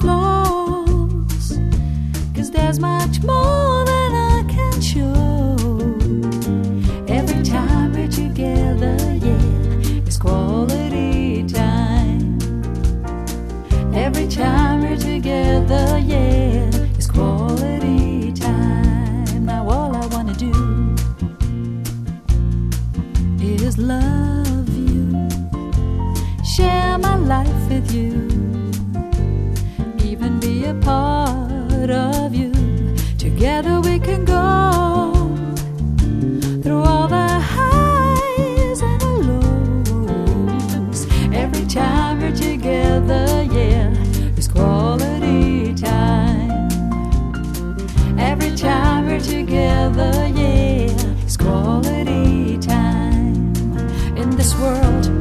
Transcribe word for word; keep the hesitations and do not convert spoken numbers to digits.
flaws, 'cause there's much more than I can show. Every time we're together, yeah, it's quality time. Every time we're together, yeah, it's quality time. Now all I wanna do is love you, share my life with you, even be a part